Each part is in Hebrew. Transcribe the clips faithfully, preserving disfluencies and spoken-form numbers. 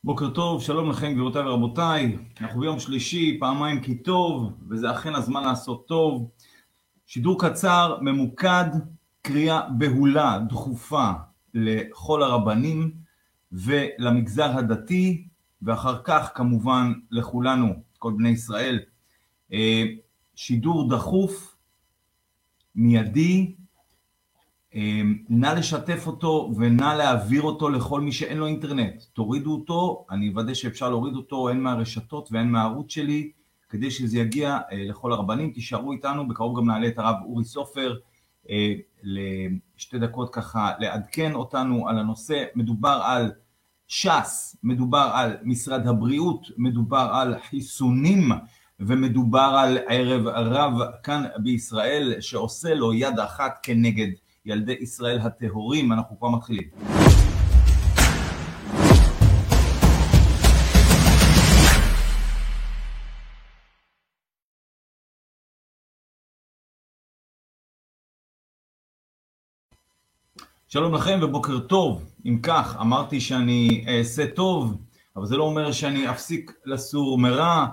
בוקר טוב, שלום לכם גבירותיי ורבותיי. אנחנו ביום שלישי, פעמיים כי טוב, וזה אכן הזמן לעשות טוב. שידור קצר, ממוקד, קריאה בהולה, דחופה לכל הרבנים ולמגזר הדתי, ואחר כך כמובן לכולנו, כל בני ישראל. שידור דחוף, מיידי, נא לשתף אותו ונא להעביר אותו לכל מי שאין לו אינטרנט. תורידו אותו, אני אוודא שאפשר להוריד אותו הן מהרשתות והן מהערוץ שלי, כדי שזה יגיע לכל הרבנים. תישארו איתנו, בקרוב גם נעלה את הרב אורי סופר לשתי דקות ככה לעדכן אותנו על הנושא. מדובר על ש"ס, מדובר על משרד הבריאות, מדובר על חיסונים, ומדובר על ערב רב כאן בישראל שעושה לו יד אחת כנגד ילדי ישראל הטהורים. אנחנו כבר מתחילים. שלום לכם ובוקר טוב. אם כך, אמרתי שאני אעשה טוב, אבל זה לא אומר שאני אפסיק לסור מרע.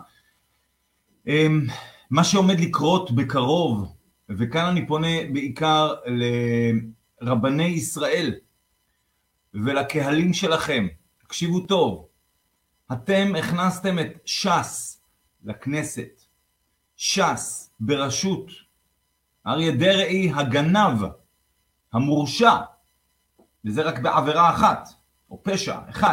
מה שעומד לקרות בקרוב, וכאן אני פונה בעיקר לרבני ישראל ולקהלים שלכם, תקשיבו טוב, אתם הכנסתם את ש"ס לכנסת, ש"ס בראשות אריה דרעי הגנב, המורשע, וזה רק בעבירה אחת, או פשע אחד.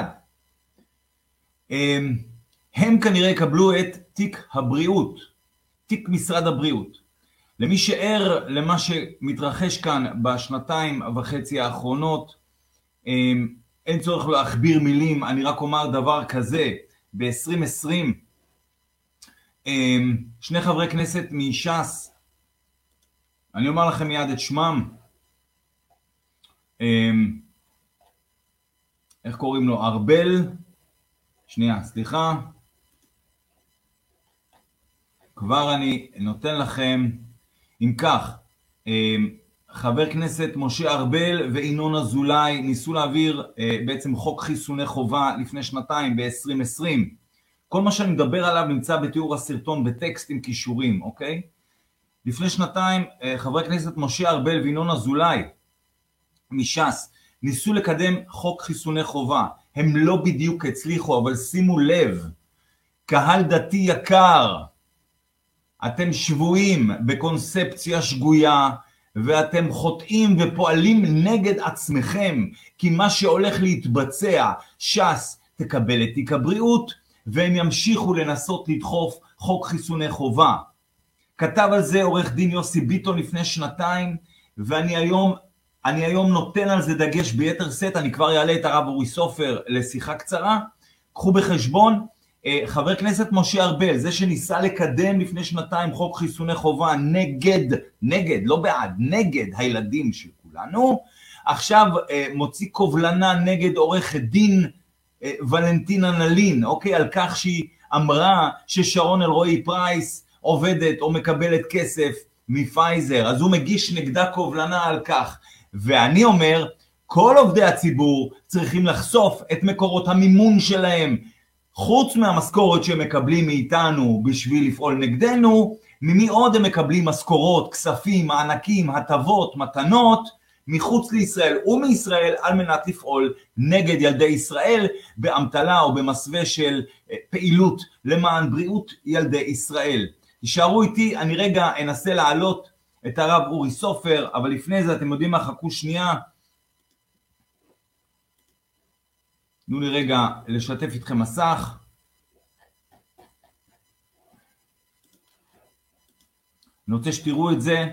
הם כנראה יקבלו את תיק הבריאות, תיק משרד הבריאות. למי שער למה שמתרחש כאן בשנתיים וחצי האחרונות, אין צורך להכביר מילים, אני רק אומר דבר כזה. ב-עשרים עשרים שני חברי כנסת מש"ס, אני אומר לכם מיד את שמם, איך קוראים לו? ארבל, שנייה, סליחה, כבר אני נותן לכם. אם כך, חבר כנסת משה ארבל וינון אזולאי ניסו להעביר בעצם חוק חיסוני חובה לפני שנתיים ב-עשרים עשרים. כל מה שאני מדבר עליו נמצא בתיאור הסרטון בטקסט עם קישורים, אוקיי? לפני שנתיים חבר כנסת משה ארבל וינון אזולאי מש"ס ניסו לקדם חוק חיסוני חובה. הם לא בדיוק הצליחו, אבל שימו לב, קהל דתי יקר, אתם שבויים בקונספציה שגויה, ואתם חוטאים ופועלים נגד עצמכם, כי מה שהולך להתבצע, ש"ס תקבל את תיק הבריאות, והם ימשיכו לנסות לדחוף חוק חיסוני חובה. כתב על זה עורך דין יוסי ביטון לפני שנתיים, ואני היום, אני היום נותן על זה דגש ביתר סט. אני כבר אעלה את הרב אורי סופר לשיחה קצרה. קחו בחשבון, חבר כנסת משה ארבל, זה שניסה לקדם לפני שנתיים חוק חיסוני חובה נגד, נגד, לא בעד, נגד הילדים של כולנו, עכשיו מוציא קובלנה נגד עורכת דין ולנטינה נלין, אוקיי, על כך שהיא אמרה ששרון אלרועי פרייס עובדת או מקבלת כסף מפייזר, אז הוא מגיש נגדה קובלנה על כך. ואני אומר, כל עובדי הציבור צריכים לחשוף את מקורות המימון שלהם, חוץ מהמשכורת שהם מקבלים מאיתנו בשביל לפעול נגדנו, ממי עוד הם מקבלים משכורות, כספים, מענקים, הטבות, מתנות, מחוץ לישראל ומישראל, על מנת לפעול נגד ילדי ישראל באמתלה או במסווה של פעילות למען בריאות ילדי ישראל. תישארו איתי, אני רגע אנסה להעלות את הרב אורי סופר, אבל לפני זה אתם יודעים מה, חכו שנייה. תנו לי רגע לשתף איתכם מסך. אני רוצה שתראו את זה.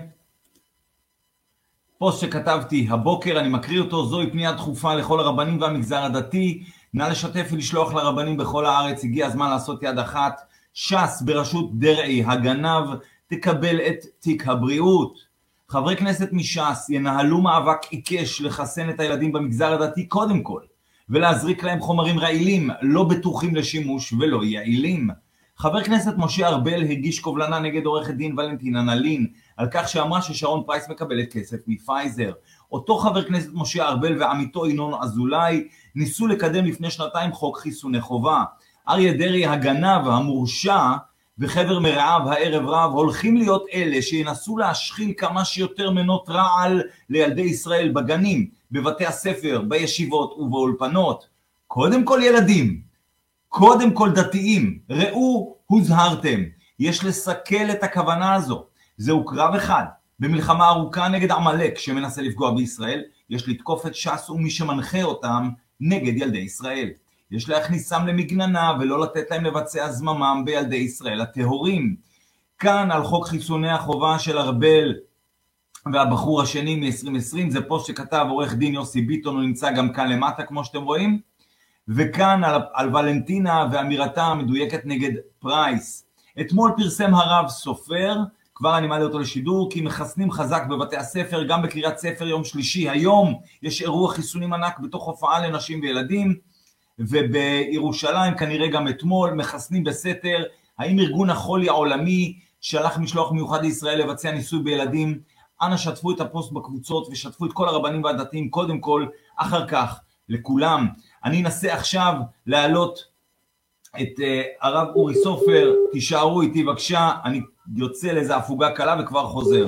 פוסט שכתבתי הבוקר, אני מקריא אותו, זוהי פנייה דחופה לכל הרבנים והמגזר הדתי. נא לשתף ולשלוח לרבנים בכל הארץ, הגיע הזמן לעשות יד אחת. ש"ס בראשות דרעי הגנב תקבל את תיק הבריאות. חברי כנסת מש"ס ינהלו מאבק עיקש לחסן את הילדים במגזר הדתי קודם כל, ולהזריק להם חומרים רעילים, לא בטוחים לשימוש ולא יעילים. חבר כנסת משה ארבל הגיש קובלנה נגד עורכת דין ולנטינה נלין על כך שאמרה ששרון פרייס מקבלת כסף מפייזר. אותו חבר כנסת משה ארבל ועמיתו ינון אזולאי ניסו לקדם לפני שנתיים חוק חיסוני חובה. אריה דרעי הגנב המורשע וחבר מרעיו הערב רב הולכים להיות אלה שינסו להשחיל כמה שיותר מנות רעל לילדי ישראל בגנים, בבתי הספר, בישיבות ובאולפנות. קודם כל ילדים, קודם כל דתיים, ראו הוזהרתם. יש לסכל את הכוונה הזו. זהו קרב אחד. במלחמה ארוכה נגד עמלק שמנסה לפגוע בישראל, יש לתקוף את ש"ס ומי שמנחה אותם נגד ילדי ישראל. יש להכניסם למגננה ולא לתת להם לבצע זממם בילדי ישראל הטהורים. כאן על חוק חיסוני החובה של ארבל והבחור השני מ-עשרים עשרים, זה פוסט שכתב עורך דין יוסי ביטון, הוא נמצא גם כאן למטה כמו שאתם רואים. וכאן על, על ולנטינה ואמירתה המדויקת נגד פרייס. אתמול פרסם הרב סופר, כבר אני מעלה אותו לשידור, כי מחסנים חזק בבתי הספר, גם בקריית ספר יום שלישי. היום יש אירוע חיסונים ענק בתוך הופעה לנשים וילדים, ובירושלים כנראה גם אתמול מחסנים בסתר. האם ארגון החולי העולמי שלח משלוח מיוחד לישראל לבצע ניסוי בילדים? אנא שתפו את הפוסט בקבוצות ושתפו את כל הרבנים והדתיים קודם כל, אחר כך לכולם. אני אנסה עכשיו להעלות את uh, הרב אורי סופר, תישארו איתי בבקשה, אני יוצא לאיזו הפוגה קלה וכבר חוזר.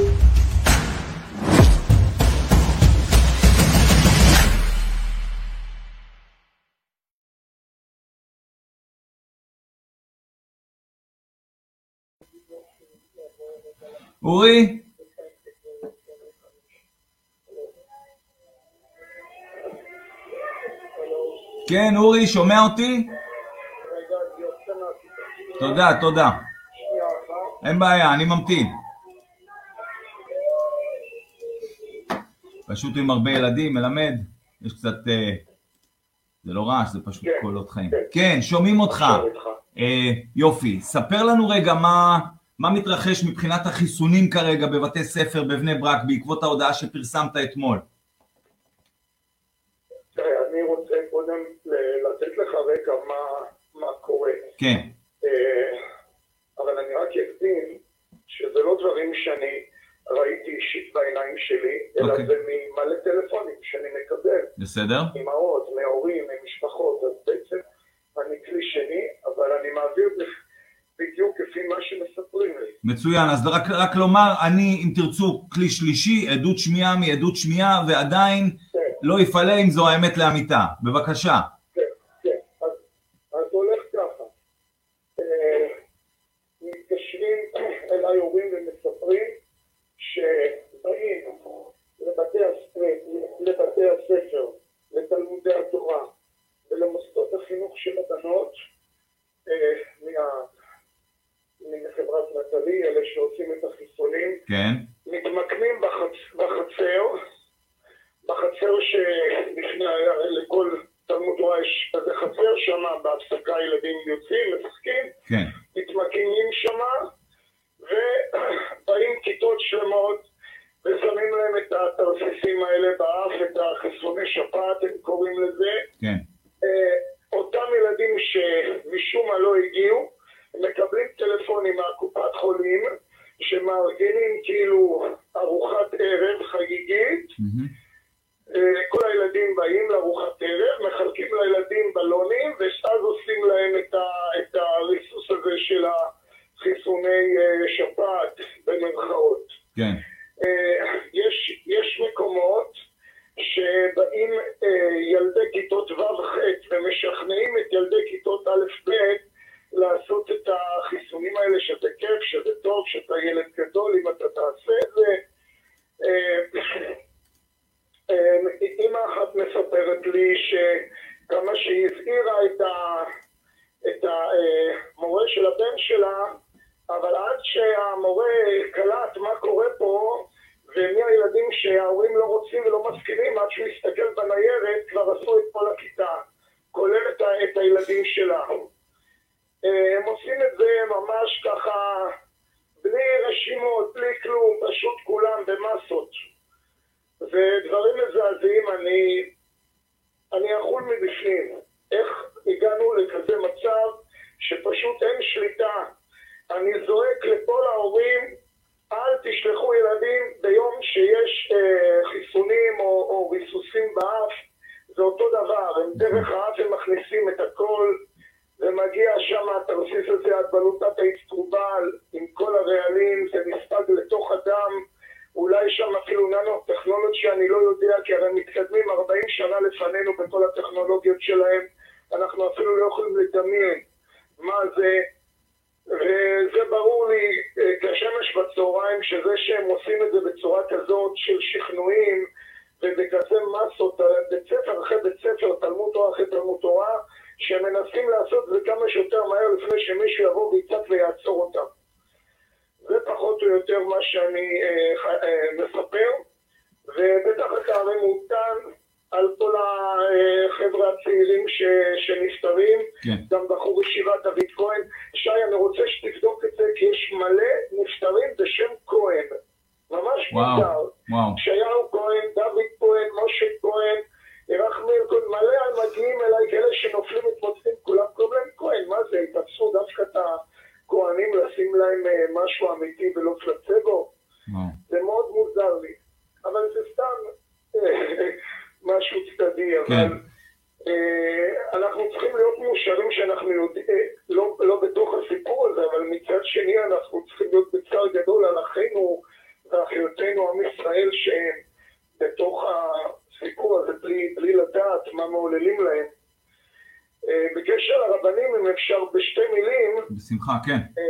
אורי? כן, אורי, שומע אותי? תודה, תודה. אין בעיה, אני ממתין. פשוט עם הרבה ילדים, מלמד, יש קצת, זה לא רעש, זה פשוט קולות חיים. כן, שומעים אותך. יופי, ספר לנו רגע מה, מה מתרחש מבחינת החיסונים כרגע בבתי ספר בבני ברק, בעקבות ההודעה שפרסמת אתמול. אני רוצה קודם לתת לך רקע מה, מה קורה. כן. אבל אני רק אקדים שזה לא דברים שאני ראיתי אישית בעיניים שלי, אלא זה ממלא טלפונים שאני מקבל. בסדר. ממאות, מהורים, ממשפחות, אז בעצם אני כלי שני, אבל אני מעביר בדיוק כפי מה שמספרים לי. מצוין, אז רק, רק לומר, אני, אם תרצו, כלי שלישי, עדות שמיעה מעדות שמיעה, ועדיין כן. לא יפעלה אם זו האמת לאמיתה. בבקשה. כן, כן. אז, אז הולך ככה. אה, מתקשרים אליי הורים ומספרים שבאים לבתי, לבתי הספר, לתלמודי התורה ולמוסדות החינוך של הבנות אה, מה... מחברת נטלי, אלה שעושים את החיסונים, כן. מתמקמים בחצ... בחצר, בחצר שלפני, לכל תלמוד תורה יש כזה חצר שם, בהפסקה ילדים יוצאים, משחקים, כן. מתמקמים שם, ובאים כיתות שלמות, ושמים להם את התרסיסים האלה באף, את החיסוני שפעת, הם קוראים לזה. כן. אותם ילדים שמשום מה לא הגיעו, מקבלים טלפונים מהקופת חולים שמארגנים כאילו ארוחת ערב חגיגית. Mm-hmm. כל הילדים באים לארוחת ערב, מחלקים לילדים בלונים ואז עושים להם את, ה, את הריסוס הזה של החיסוני שפעת במרכאות. כן. יש, יש מקומות שבאים ילדי כיתות ו'-ח' ומשכנעים את ילדי כיתות א'-ב' לעשות את החיסונים האלה, שזה כיף, שזה טוב, שאתה ילד גדול, אם אתה תעשה את זה. אמא אחת מספרת לי שכמה שהיא הזהירה את, ה, את המורה של הבן שלה, אבל עד שהמורה קלט מה קורה פה, ומי הילדים שההורים לא רוצים ולא מסכימים, עד שהוא מסתכל בניירת, כבר עשו את כל הכיתה, כולל את, את הילדים שלה. הם עושים את זה ממש ככה, בלי רשימות, בלי כלום, פשוט כולם במסות. ודברים מזעזעים, אני, אני אכול מבפנים. איך הגענו לכזה מצב שפשוט אין שליטה. אני זועק לכל ההורים, אל תשלחו ילדים ביום שיש אה, חיסונים או, או ריסוסים באף, זה אותו דבר, הם דרך האף הם מכניסים את הכל, ומגיע שם התרסיס הזה עד בלוטת האצטרובל, עם כל הרעלים, זה נספג לתוך הדם, אולי שם אפילו ננו טכנולוגיה, אני לא יודע, כי הרי מתקדמים ארבעים שנה לפנינו בכל הטכנולוגיות שלהם, אנחנו אפילו לא יכולים לדמיין מה זה, וזה ברור לי כשמש בצהריים, שזה שהם עושים את זה בצורה כזאת של שכנועים, ובכזה מסות, בית ספר אחרי בית ספר, תלמוד תורה אחרי תלמוד תורה, שמנסים לעשות זה כמה שיותר מהר לפני שמישהו יבוא ויצט ויעצור אותם. זה פחות או יותר מה שאני אה, אה, מספר, ובטח אתה הרי מעודכן על כל החבר'ה הצעירים ש, שנפטרים, כן. גם בחור ישיבת דוד כהן. שי, אני רוצה שתבדוק את זה, כי יש מלא נפטרים בשם כהן, ממש מוזר. שיהו כהן, דוד כהן, משה כהן, ירחמיאל כהן, מלא מגיעים אליי כאלה שנופלים מתמוצאים, כולם קוראים להם כהן. מה זה? התאפסו דווקא את הכהנים לשים להם משהו אמיתי ולא פלצבו? זה מאוד מוזר לי, אבל זה סתם משהו צדדי, אבל אנחנו צריכים להיות מאושרים שאנחנו יודעים, לא בתוך הסיפור הזה, אבל מצד שני אנחנו צריכים להיות בצער גדול על אחינו ואחיותינו עם ישראל שהם בתוך הסיפור הזה בלי לדעת מה מעוללים להם. בקשר לרבנים, אם אפשר בשתי מילים, בשמחה, כן.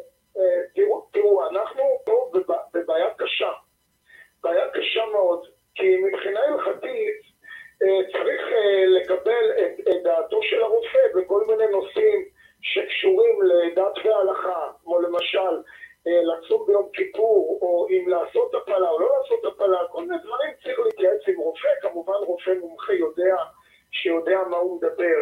תראו, אנחנו פה בבעיה קשה, בעיה קשה מאוד, כי מבחינה הלכתית צריך לקבל את דעתו של הרופא בכל מיני נושאים שקשורים לדת והלכה, כמו למשל לצום ביום כיפור, או אם לעשות הפלה או לא לעשות הפלה, כל מיני דברים צריך להתייעץ עם רופא, כמובן רופא מומחה יודע שיודע מה הוא מדבר.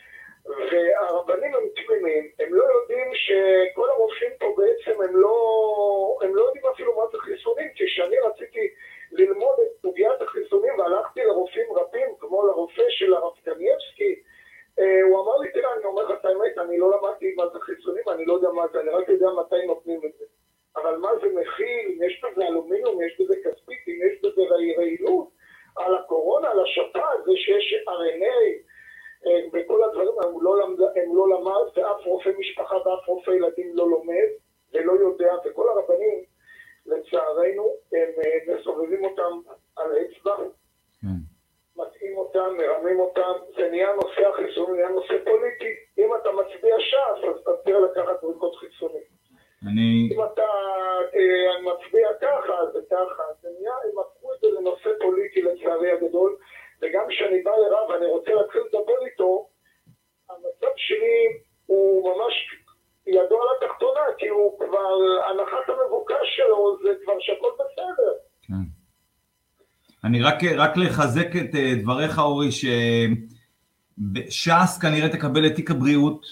והרבנים הם תמימים, הם לא יודעים שכל הרופאים פה בעצם הם לא, הם לא יודעים אפילו מה זה חיסונים, כי כשאני רציתי ללמוד את סוגיית החיסונים והלכתי לרופאים רבים, כמו לרופא של הרב קנייבסקי, הוא אמר לי, תראה, אני אומר לך את האמת, אני לא למדתי מה זה חיסונים, אני לא יודע מה זה, אני רק יודע מתי נותנים את זה. אבל מה זה מכיל, אם יש בזה אלומיניום, יש בזה כספית, אם יש בזה רעילות, על הקורונה, על השפעת, זה שיש אר אן איי, בכל הדברים הם לא, למד, הם לא למד, ואף רופא משפחה ואף רופא ילדים לא לומד ולא יודע, וכל הרבנים לצערנו הם מסובבים אותם על האצבע, מתאים אותם, מרמים אותם, זה נהיה נושא החיסון, נהיה נושא פוליטי. אם אתה מצביע ש"ס, אז תצטרך לקחת זריקות חיסונים. אני... אם אתה אה, מצביע ככה, אז זה ככה, זה נהיה, הם הפכו את זה לנושא פוליטי לצערי הגדול, וגם כשאני בא לרב ואני רוצה להתחיל לדבר איתו, המצב שלי הוא ממש ידוע על התחתונה, כי הוא כבר, הנחת המבוקש שלו זה כבר שהכל בסדר. כן. אני רק, רק לחזק את דבריך, אורי, שש"ס כנראה תקבל את תיק הבריאות,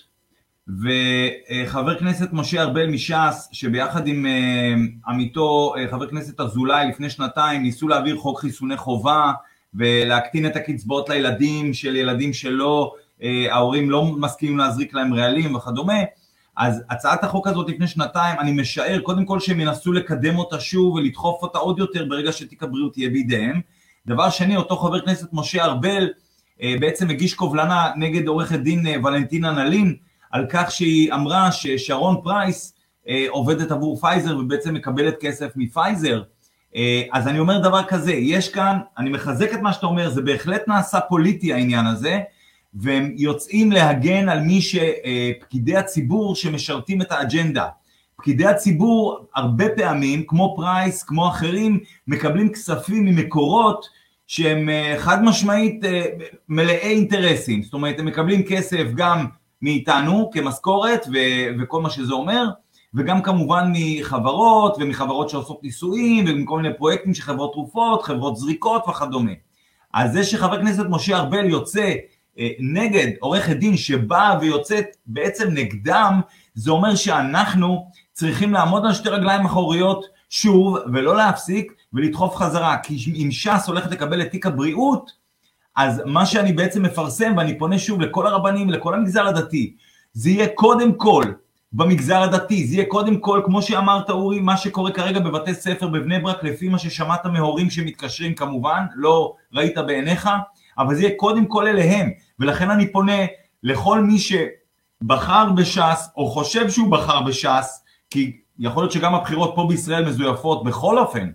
וחבר כנסת משה ארבל מש"ס, שביחד עם עמיתו חבר כנסת אזולאי לפני שנתיים, ניסו להעביר חוק חיסוני חובה, ולהקטין את הקצבאות לילדים של ילדים שלא, ההורים לא מסכימים להזריק להם רעלים וכדומה. אז הצעת החוק הזאת לפני שנתיים, אני משער קודם כל שהם ינסו לקדם אותה שוב ולדחוף אותה עוד יותר ברגע שתיק הבריאות יהיה בידיהם. דבר שני, אותו חבר כנסת משה ארבל בעצם הגיש קובלנה נגד עורכת דין ולנטינה נלין, על כך שהיא אמרה ששרון פרייס עובדת עבור פייזר ובעצם מקבלת כסף מפייזר. אז אני אומר דבר כזה, יש כאן, אני מחזק את מה שאתה אומר, זה בהחלט נעשה פוליטי העניין הזה, והם יוצאים להגן על מי שפקידי הציבור שמשרתים את האג'נדה. פקידי הציבור הרבה פעמים, כמו פרייס, כמו אחרים, מקבלים כספים ממקורות שהם חד משמעית מלאי אינטרסים. זאת אומרת, הם מקבלים כסף גם מאיתנו כמשכורת ו- וכל מה שזה אומר, וגם כמובן מחברות ומחברות שעושות ניסויים ומכל מיני פרויקטים של חברות תרופות, חברות זריקות וכדומה. אז זה שחבר כנסת משה ארבל יוצא נגד עורכת דין שבאה ויוצאת בעצם נגדם, זה אומר שאנחנו צריכים לעמוד על שתי רגליים אחוריות שוב ולא להפסיק ולדחוף חזרה, כי אם ש"ס הולכת לקבל את תיק הבריאות, אז מה שאני בעצם מפרסם, ואני פונה שוב לכל הרבנים ולכל המגזר הדתי, זה יהיה קודם כל במגזר הדתי, זה יהיה קודם כל, כמו שאמרת אורי, מה שקורה כרגע בבתי ספר בבני ברק, לפי מה ששמעת מהורים שמתקשרים כמובן, לא ראית בעיניך, אבל זה יהיה קודם כל אליהם, ולכן אני פונה לכל מי שבחר בש"ס, או חושב שהוא בחר בש"ס, כי יכול להיות שגם הבחירות פה בישראל מזויפות, בכל אופן,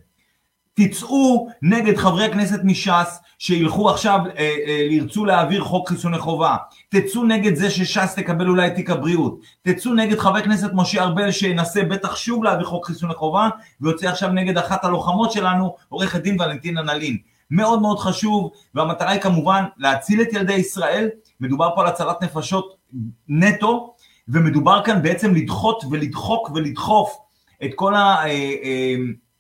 תצאו נגד חברי הכנסת מש"ס שילכו עכשיו אה, אה, לרצו להעביר חוק חיסוני חובה, תצאו נגד זה שש"ס תקבל אולי תיק הבריאות, תצאו נגד חבר הכנסת משה ארבל שינסה בטח שוב להעביר חוק חיסוני חובה, ויוצא עכשיו נגד אחת הלוחמות שלנו, עורכת דין ולנטינה נלין. מאוד מאוד חשוב, והמטרה היא כמובן להציל את ילדי ישראל, מדובר פה על הצלת נפשות נטו, ומדובר כאן בעצם לדחות ולדחוק ולדחוף את כל ה... אה, אה,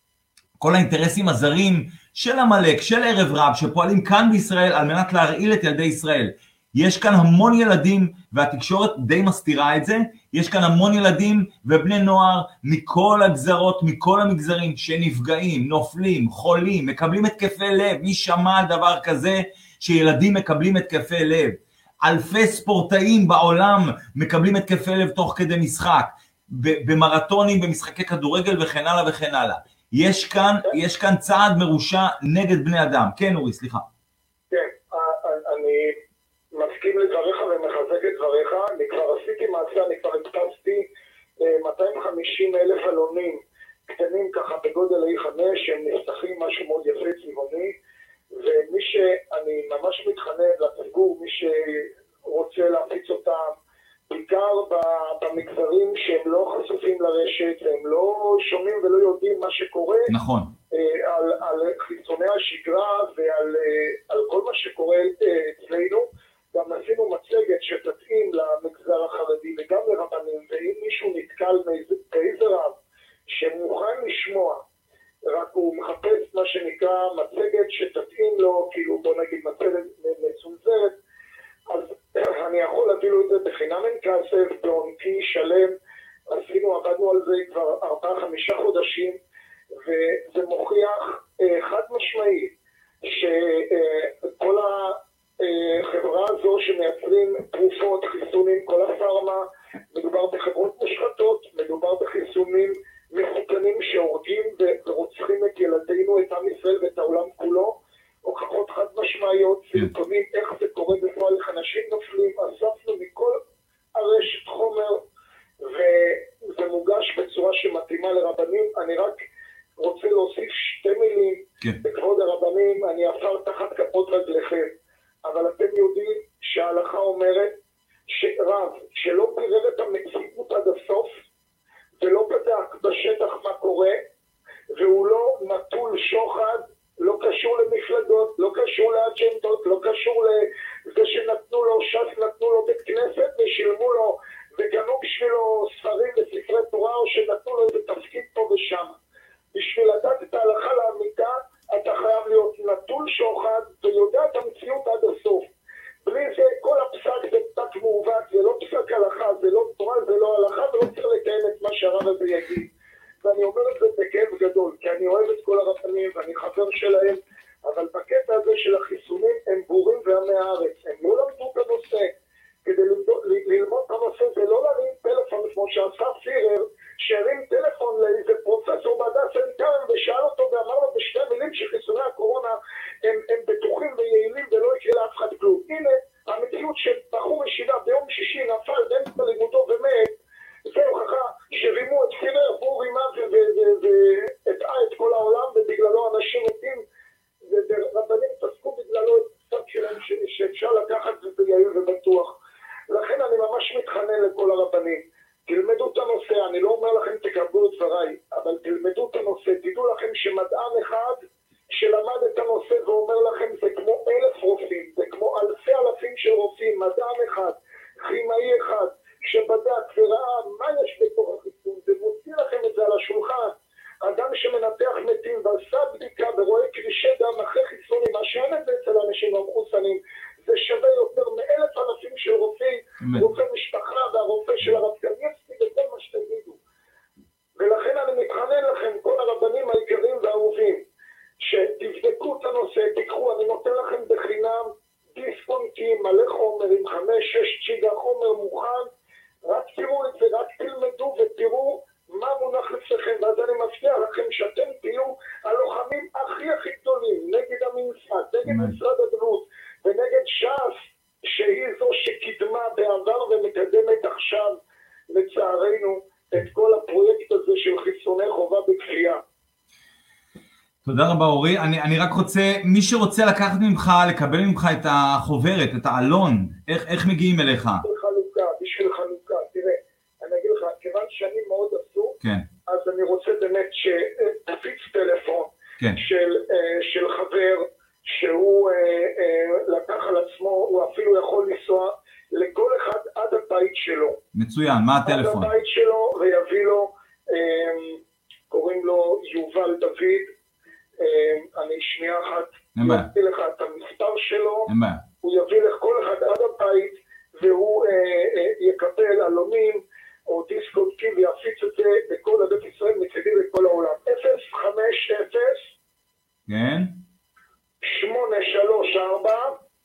כל האינטרסים הזרים של המלך, של ערב רב, שפועלים כאן בישראל על מנת להרעיל את ילדי ישראל. יש כאן המון ילדים, והתקשורת די מסתירה את זה, יש כאן המון ילדים ובני נוער מכל הגזרות, מכל המגזרים, שנפגעים, נופלים, חולים, מקבלים התקפי לב. מי שמע על דבר כזה שילדים מקבלים התקפי לב? אלפי ספורטאים בעולם מקבלים התקפי לב תוך כדי משחק, במרתונים, במשחקי כדורגל וכן הלאה וכן הלאה. יש כאן, יש כאן צעד מרושע נגד בני אדם. כן, אורי, סליחה. כן, אני מסכים לדבריך ומחזק את דבריך. אני כבר עשיתי מעשה, אני כבר הדפסתי מאתיים וחמישים אלף עלונים קטנים ככה בגודל איי חמש, שהם נפתחים משהו מאוד יפה צבעוני, ומי שאני ממש מתחנן לציבור, מי שרוצה להפיץ אותם, בעיקר במגזרים שהם לא חשופים לרשת, והם לא שומעים ולא יודעים מה שקורה. נכון. על, על חיצוני השגרה ועל על כל מה שקורה אצלנו. גם עשינו מצגת שתתאים למגזר החרדי וגם לרבנים, ואם מישהו נתקל באיזה רב שמוכן לשמוע, רק הוא מחפש מה שנקרא מצגת שתתאים לו, כאילו בוא נגיד מצגת מצונזרת, אז אני יכול להביא לו את זה בחינם אין כסף, בעונתי שלם. עשינו, עבדנו על זה כבר ארבעה חמישה חודשים, וזה מוכיח חד משמעי שכל החברה הזו שמייצרים תרופות, חיסונים, כל הפארמה, מדובר בחברות מושחתות, מדובר בחיסונים מחותנים שהורגים ורוצחים את ילדינו, את עם ישראל ואת העולם כולו. הוכחות חד משמעיות, סרטונים, איך זה קורה בפועל, איך אנשים נופלים. אספנו מכל הרשת חומר, וזה מוגש בצורה שמתאימה לרבנים. אני רק רוצה להוסיף שתי מילים, בכבוד הרבנים, אני אפר תחת כפות רגליכם, אבל אתם יודעים שההלכה אומרת שרב שלא בירר את המציאות עד הסוף, ולא בדק בשטח מה קורה, והוא לא נטול שוחד, לא קשור למפלגות, לא קשור לאג'נדות, לא קשור לזה שנתנו לו ש"ס, נתנו לו בית כנסת ושילמו לו וקנו בשבילו ספרים וספרי תורה, או שנתנו לו איזה תפקיד פה ושם. בשביל לדעת את ההלכה לאמיתה, אתה חייב להיות נטול שוחד ויודע את המציאות עד הסוף. בלי זה כל הפסק זה פסק מעוות, זה לא פסק הלכה, זה לא תורה, זה לא הלכה, ולא צריך לקיים את מה שהרב הזה יגיד. ואני אומר את זה בכאב גדול, כי אני אוהב את כל הרבנים ואני חבר שלהם, אבל בקטע הזה של החיסונים הם בורים ועמי הארץ. הם לא למדו את הנושא. כדי ללמוד, ללמוד את הנושא זה לא להרים טלפון כמו שעשה פירר, שהרים טלפון לאיזה פרופסור בהדסה עין כרם ושאל אותו ואמר לו בשתי מילים שחיסוני הקורונה הם, הם בטוחים ויעילים ולא יקרה לאף אחד כלום. הנה המציאות שבחור ישיבה ביום שישי נפל באמצע לימודו ומת, זה הוכחה שרימו את פירר והוא רימה והטעה את כל העולם ובגללו אנשים מתים, ורבנים תסקו בגללו את פסק שלהם שאפשר לקחת וזה יעיל ובטוח. לכן אני ממש מתחנן לכל הרבנים, תלמדו את הנושא. אני לא אומר לכם תקבלו את דבריי, אבל תלמדו את הנושא. תדעו לכם שמדען אחד שלמד את הנושא ואומר לכם זה כמו אלף רופאים, זה כמו אלפי אלפים של רופאים. מדען אחד, כימאי אחד שבדק וראה מה יש בתוך החיסון ומוציא לכם את זה על השולחן. אדם שמנתח מתים ועשה בדיקה ורואה קרישי דם אחרי חיסונים, מה שאין את זה אצל האנשים המחוסנים, זה שווה יותר מאלף אלפים של רופאים, רופא משפחה והרופא של הרב קניבסקי וכל מה שתגידו. ולכן אני מתחנן לכם, כל הרבנים העיקריים והאהובים, שתבדקו את הנושא, תיקחו, אני נותן לכם בחינם דיסק און קי מלא חומר עם חמש שש ג'יגה חומר מוכן, רק תראו את זה, רק תלמדו ותראו מה מונח לפניכם, ואז אני מבטיח לכם שאתם תהיו הלוחמים הכי הכי גדולים נגד הממסד, נגד משרד הבריאות ונגד ש"ס, שהיא זו שקידמה בעבר ומקדמת עכשיו לצערנו את כל הפרויקט הזה של חיסוני חובה בכפייה. תודה רבה אורי. אני, אני רק רוצה, מי שרוצה לקחת ממך, לקבל ממך את החוברת, את העלון, איך, איך מגיעים אליך? בשביל חלוקה, בשביל חלוקה. תראה, אני אגיד לך, כיוון שאני מאוד עסוק, כן. אז אני רוצה באמת שתפיץ טלפון כן. של, של חבר שהוא לקח על עצמו, הוא אפילו יכול לנסוע לכל אחד עד הבית שלו. מצוין, מה הטלפון? עד הבית שלו ויביא לו, קוראים לו יובל דוד, אני שנייה אחת יביא לך את המספר שלו, הוא יביא לכל אחד עד הבית והוא יקבל עלונים או דיסק אופטי ויפיץ את זה בכל עדת ישראל מצדי לכל העולם. אפס חמש אפס כן שמונה שלוש ארבע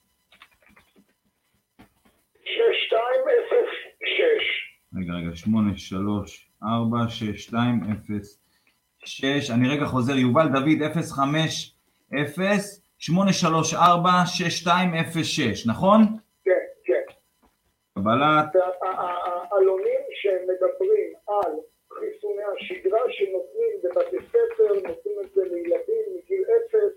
שש שתיים אפס שש. רגע רגע שמונה שלוש ארבע שש שתיים אפס שש. אני רגע חוזר, יובל דוד אפס חמש אפס שמונה שלוש ארבע שש שתיים אפס שש, נכון? כן, כן. קבלת העלונים שמדברים על חיסוני השגרה שנותנים בבתי ספר, נותנים את זה לילדים מגיל אפס.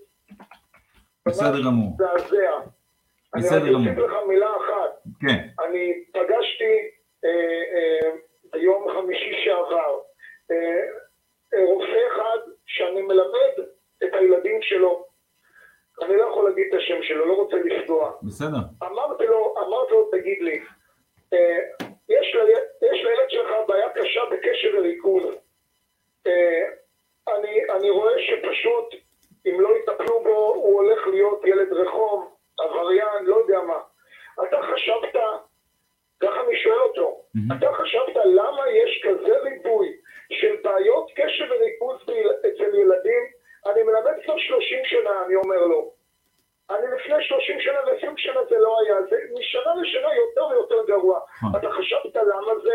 בסדר גמור. זעזע. בסדר גמור. אני רוצה לך מילה אחת. כן. אני פגשתי אה, אה, ביום חמישי שעבר אה, רופא אחד שאני מלמד את הילדים שלו. אני לא יכול להגיד את השם שלו, לא רוצה לפגוע. בסדר. אמרתי לו, אמרתי לו, תגיד לי, אה, יש, ל, יש לילד שלך בעיה קשה בקשב וריכוז. אה, אני, אני רואה שפשוט, אם לא יטפלו בו, הוא הולך להיות ילד רחוב, עבריין, לא יודע מה. אתה חשבת, ככה אני שואל אותו, mm-hmm. אתה חשבת למה יש כזה ריבוי של בעיות קשב וריכוז אצל ילדים? אני מלמד כבר שלושים שנה, אני אומר לו. אני לפני שלושים שנה ו-עשרים שנה זה לא היה, זה משנה לשנה יותר ויותר גרוע. Hmm. אתה חשבת למה זה?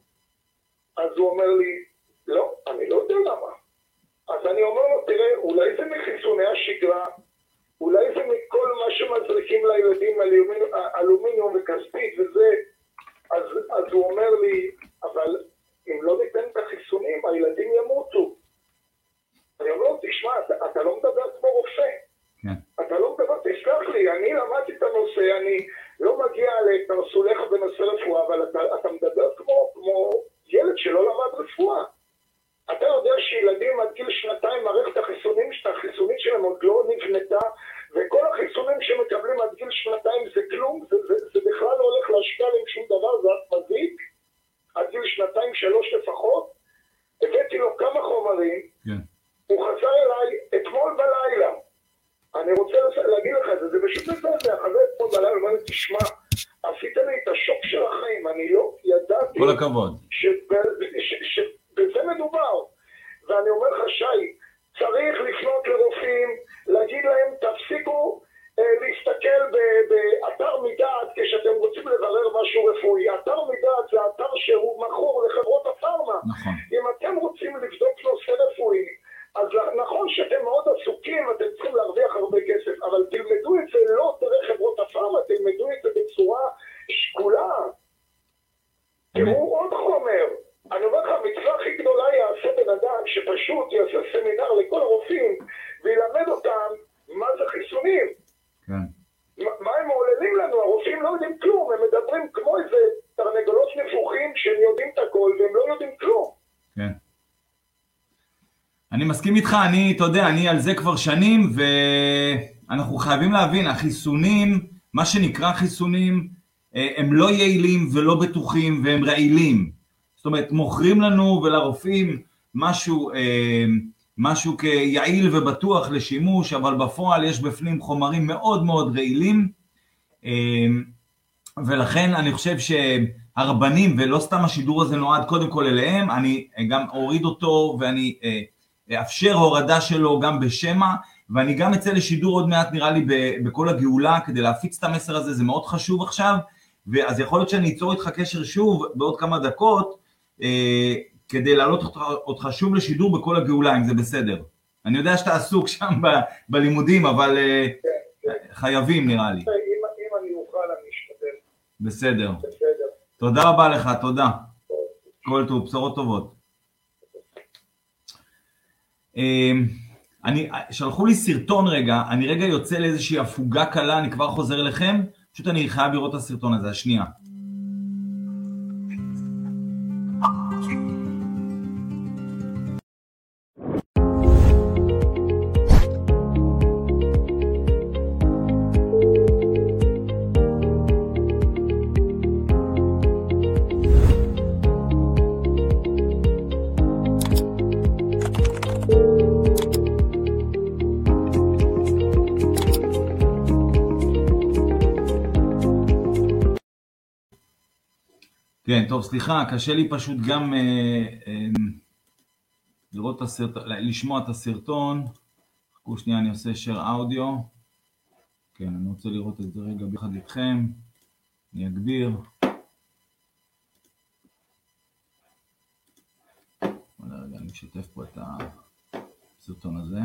אז הוא אומר לי, לא, אני לא יודע למה. אז אני אומר לו, תראה, אולי זה מחיסוני השגרה, אולי זה מכל מה שמזריקים לילדים, אלומיניום, אלומיניום וכספית וזה. אז, אז הוא אומר לי, אבל אם לא ניתן את החיסונים, הילדים ימותו. אני אומר לו, תשמע, אתה, אתה לא מדבר כמו רופא. כן. אתה לא מדבר, תסלח לי, אני למדתי את הנושא, אני לא מגיע לקרסולך בנושא רפואה, אבל אתה, אתה מדבר כמו, כמו ילד שלא למד רפואה. אתה יודע שילדים עד גיל שנתיים מערכת החיסונים, החיסונית שלהם עוד לא נבנתה, וכל החיסונים שמקבלים עד גיל שנתיים זה כלום, זה, זה, זה בכלל לא הולך להשקיע להם שום דבר, זה רק מזיק, עד גיל שנתיים, שלוש לפחות. הבאתי לו כמה חומרים, כן. הוא חזר אליי אתמול בלילה. אני רוצה להגיד לך את זה, זה פשוט זה, אחרי אתמול בלילה, הוא אומר לי, תשמע, עשית לי את השוק של החיים, אני לא ידעתי... כל הכבוד. שבזה מדובר. ואני אומר לך, שי, צריך לפנות לרופאים, להגיד להם, תפסיקו אה, להסתכל באתר מידעת כשאתם רוצים לברר משהו רפואי. אתר מידעת זה אתר שהוא מכור לחברות הפארמה. נכון. אם אתם רוצים לבדוק נושא רפואי, אז נכון שאתם מאוד עסוקים, אתם צריכים להרוויח הרבה כסף, אבל תלמדו את זה לא דרך חברות הפארמה, תלמדו את זה בצורה שקולה. תראו עוד חומר. אני אומר לך, המצווה הכי גדולה יעשה בן אדם שפשוט יעשה סמינר לכל הרופאים וילמד אותם מה זה חיסונים. כן. מה הם מעוללים לנו? הרופאים לא יודעים כלום, הם מדברים כמו איזה תרנגולות נפוחים שהם יודעים את הכל והם לא יודעים כלום. כן. אני מסכים איתך, אני, אתה יודע, אני על זה כבר שנים, ואנחנו חייבים להבין, החיסונים, מה שנקרא חיסונים, הם לא יעילים ולא בטוחים, והם רעילים. זאת אומרת, מוכרים לנו ולרופאים משהו, משהו כיעיל ובטוח לשימוש, אבל בפועל יש בפנים חומרים מאוד מאוד רעילים, ולכן אני חושב שהרבנים, ולא סתם השידור הזה נועד קודם כל אליהם, אני גם אוריד אותו ואני אפשר הורדה שלו גם בשמה, ואני גם אצא לשידור עוד מעט נראה לי בכל הגאולה, כדי להפיץ את המסר הזה, זה מאוד חשוב עכשיו, ואז יכול להיות שאני אצור איתך קשר שוב בעוד כמה דקות, אה, כדי להעלות אותך, אותך שוב לשידור בכל הגאולה, אם זה בסדר. אני יודע שאתה עסוק שם ב, בלימודים, אבל אה, חייבים נראה לי. אם, אם אני אוכל, אני אשתדל. בסדר. בסדר. תודה רבה לך, תודה. כל טוב, בשורות טובות. אני, שלחו לי סרטון רגע, אני רגע יוצא לאיזושהי הפוגה קלה, אני כבר חוזר אליכם, פשוט אני חייב לראות את הסרטון הזה, השנייה. כן, טוב, סליחה, קשה לי פשוט גם אה, אה, לראות את הסרטון, לשמוע את הסרטון. חכו שנייה, אני עושה share אודיו. כן, אני רוצה לראות את זה רגע ביחד איתכם. אני אגביר. רגע, אני משתף פה את הסרטון הזה.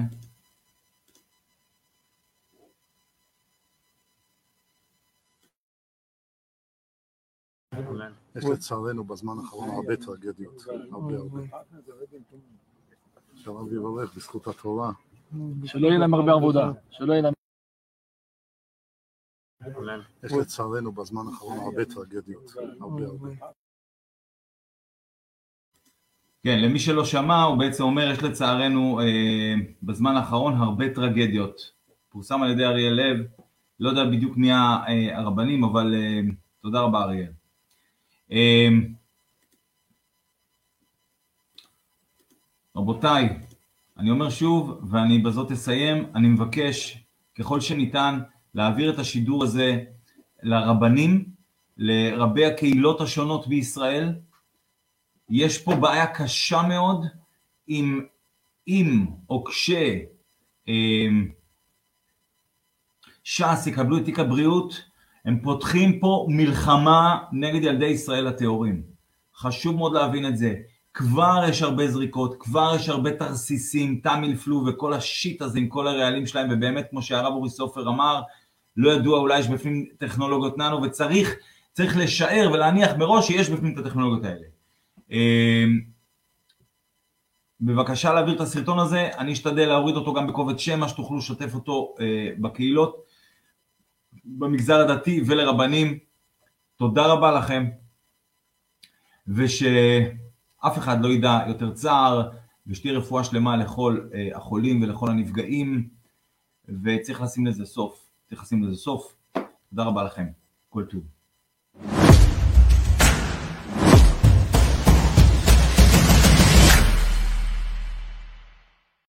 יש לצערנו בזמן האחרון הרבה טרגדיות, הרבה הרבה. שהרב יברך בזכות התורה. שלא יהיה להם הרבה עבודה, שלא יהיה להם... יש לצערנו בזמן האחרון הרבה טרגדיות, הרבה הרבה. כן, למי שלא שמע, הוא בעצם אומר, יש לצערנו אה, בזמן האחרון הרבה טרגדיות. פורסם על ידי אריאל לב, לא יודע בדיוק מי אה, הרבנים, אבל אה, תודה רבה אריאל. רבותיי, אני אומר שוב, ואני בזאת אסיים, אני מבקש ככל שניתן להעביר את השידור הזה לרבנים, לרבי הקהילות השונות בישראל. יש פה בעיה קשה מאוד אם, אם או כש ש"ס יקבלו את תיק הבריאות, הם פותחים פה מלחמה נגד ילדי ישראל הטהורים. חשוב מאוד להבין את זה. כבר יש הרבה זריקות, כבר יש הרבה תרסיסים, תמיל פלו וכל השיט הזה עם כל הרעלים שלהם, ובאמת כמו שהרב אורי סופר אמר, לא ידוע, אולי יש בפנים טכנולוגיות ננו, וצריך צריך לשער ולהניח מראש שיש בפנים את הטכנולוגיות האלה. בבקשה להעביר את הסרטון הזה, אני אשתדל להוריד אותו גם בקובץ שמע, שתוכלו לשתף אותו בקהילות, במגזר הדתי ולרבנים. תודה רבה לכם, ושאף אחד לא ידע יותר צער, ושתהיה רפואה שלמה לכל החולים ולכל הנפגעים, וצריך לשים לזה סוף, צריך לשים לזה סוף. תודה רבה לכם, כל טוב.